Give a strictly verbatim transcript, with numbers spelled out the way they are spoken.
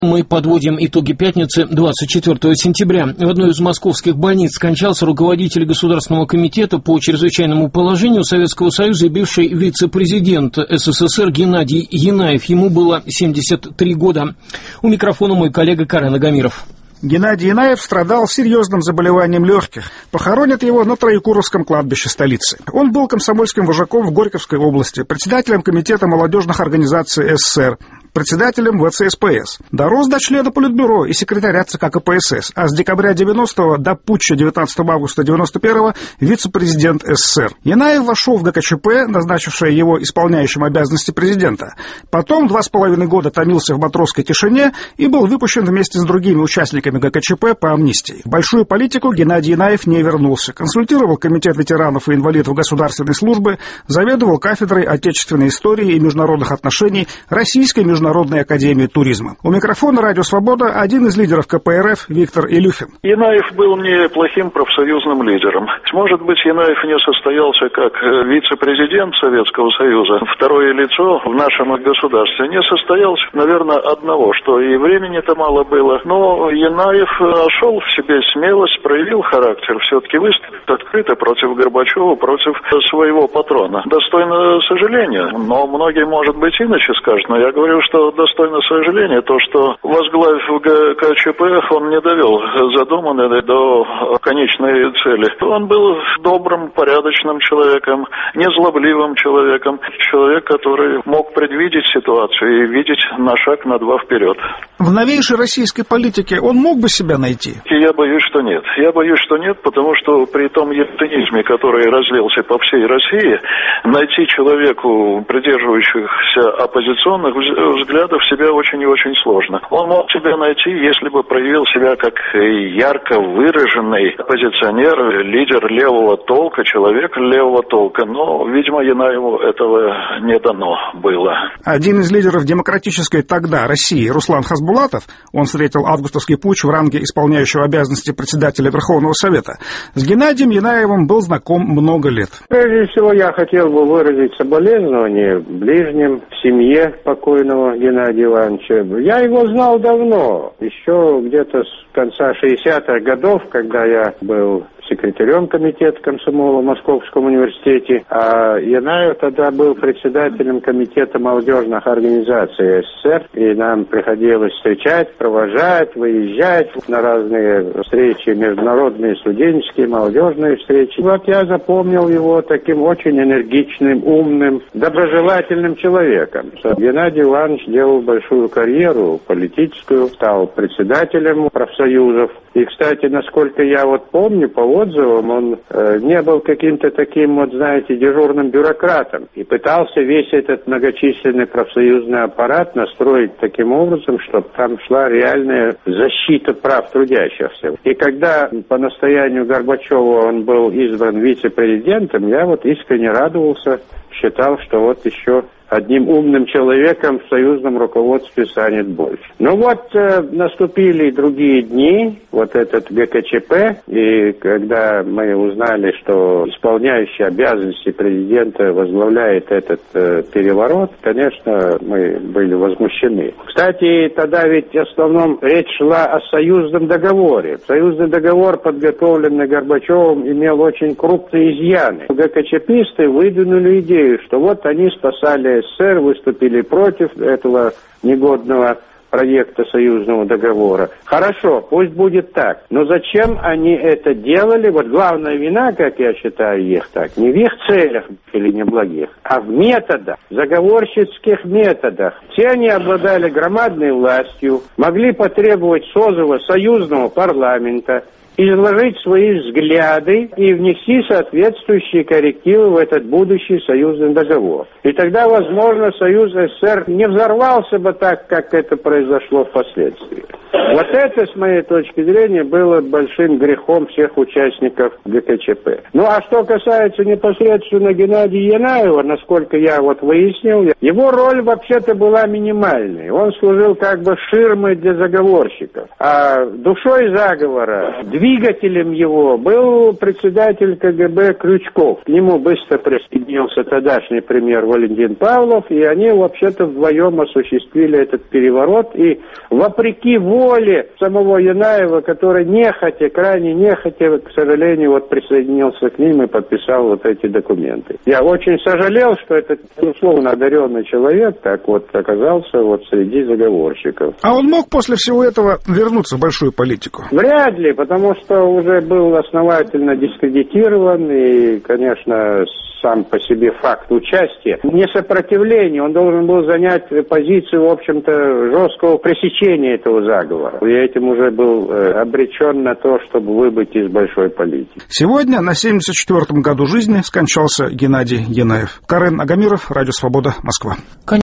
Мы подводим итоги пятницы двадцать четвёртого сентября. В одной из московских больниц скончался руководитель Государственного комитета по чрезвычайному положению Советского Союза и бывший вице-президент СССР Геннадий Янаев. Ему было семьдесят три года. У микрофона мой коллега Карен Агамиров. Геннадий Янаев страдал серьезным заболеванием легких. Похоронят его на Троекуровском кладбище столицы. Он был комсомольским вожаком в Горьковской области, председателем комитета молодежных организаций СССР, председателем ВЦСПС. Дорос до члена Политбюро и секретаря ЦК КПСС, а с декабря девяностого до путча девятнадцатого августа девяносто первого вице-президент СССР. Янаев вошел в ГКЧП, назначившее его исполняющим обязанности президента. Потом два с половиной года томился в матросской тишине и был выпущен вместе с другими участниками ГКЧП по амнистии. В большую политику Геннадий Янаев не вернулся. Консультировал комитет ветеранов и инвалидов государственной службы, заведовал кафедрой отечественной истории и международных отношений Российской международной академии туризма. У микрофона «Радио Свобода» один из лидеров КПРФ Виктор Илюхин. Янаев был неплохим профсоюзным лидером. Может быть, Янаев не состоялся как вице-президент Советского Союза. Второе лицо в нашем государстве не состоялся, наверное, одного, что и времени-то мало было, но Янаев нашел в себе смелость, проявил характер, все-таки выступил открыто против Горбачева, против своего патрона. Достойно сожаления, но многие, может быть, иначе скажут, но я говорю, что достойно сожаления то, что, возглавив ГКЧП, он не довел задуманное до конечной цели. Он был добрым, порядочным человеком, незлобливым человеком, человек, который мог предвидеть ситуацию и видеть на шаг, на два вперед. В новейшей российской политике он мог бы себя найти? Я боюсь, что нет. Я боюсь, что нет, потому что при том ятенизме, который разлился по всей России, найти человеку, придерживающихся оппозиционных взглядов, себя очень и очень сложно. Он мог себя найти, если бы проявил себя как ярко выраженный оппозиционер, лидер левого толка, человек левого толка, но, видимо, Янаеву этого не дано было. Один из лидеров демократической тогда России, Руслан Хасбулатов, он встретил августовский путч в ранге исполняющего обязанности председателя Верховного Совета. С Геннадием Янаевым был знаком много лет. Прежде всего, я хотел бы выразить соболезнования ближним, в семье покойного Геннадия Ивановича. Я его знал давно, еще где-то с конца шестидесятых годов, когда я был секретарем комитета комсомола в Московском университете, а Янаев тогда был председателем комитета молодежных организаций СССР, и нам приходилось встречать, провожать, выезжать на разные встречи, международные, студенческие, молодежные встречи. Вот я запомнил его таким очень энергичным, умным, доброжелательным человеком. Геннадий Иванович делал большую карьеру политическую, стал председателем профсоюзов. И, кстати, насколько я вот помню, по отзывам, он э, не был каким-то таким, вот знаете, дежурным бюрократом. И пытался весь этот многочисленный профсоюзный аппарат настроить таким образом, чтобы там шла реальная защита прав трудящихся. И когда по настоянию Горбачева он был избран вице-президентом, я вот искренне радовался, считал, что вот еще одним умным человеком в союзном руководстве станет больше. Ну вот, э, наступили другие дни, вот этот ГКЧП, и когда мы узнали, что исполняющий обязанности президента возглавляет этот э, переворот, конечно, мы были возмущены. Кстати, тогда ведь в основном речь шла о союзном договоре. Союзный договор, подготовленный Горбачевым, имел очень крупные изъяны. ГКЧПисты выдвинули идею, что вот они спасали СССР, выступили против этого негодного проекта союзного договора. Хорошо, пусть будет так. Но зачем они это делали? Вот главная вина, как я считаю, их так, не в их целях или неблагих, а в методах, заговорщицких методах. Все они обладали громадной властью, могли потребовать созыва союзного парламента, изложить свои взгляды и внести соответствующие коррективы в этот будущий союзный договор. И тогда, возможно, Союз СССР не взорвался бы так, как это произошло впоследствии. Вот это, с моей точки зрения, было большим грехом всех участников ГКЧП. Ну, а что касается непосредственно Геннадия Янаева, насколько я вот выяснил, его роль вообще-то была минимальной. Он служил как бы ширмой для заговорщиков. А душой заговора, двигателем его был председатель КГБ Крючков. К нему быстро присоединился тогдашний премьер Валентин Павлов, и они вообще-то вдвоем осуществили этот переворот. И вопреки воле самого Янаева, который нехотя, крайне нехотя, к сожалению, вот присоединился к ним и подписал вот эти документы. Я очень сожалел, что этот, безусловно, одаренный человек так вот оказался вот среди заговорщиков. А он мог после всего этого вернуться в большую политику? Вряд ли, потому что уже был основательно дискредитирован, и, конечно, сам по себе факт участия, не сопротивление, он должен был занять позицию, в общем-то, жесткого пресечения этого заговора. И этим уже был э, обречен на то, чтобы выбыть из большой политики. Сегодня на семьдесят четвёртом году жизни скончался Геннадий Янаев. Карен Агамиров, Радио Свобода, Москва.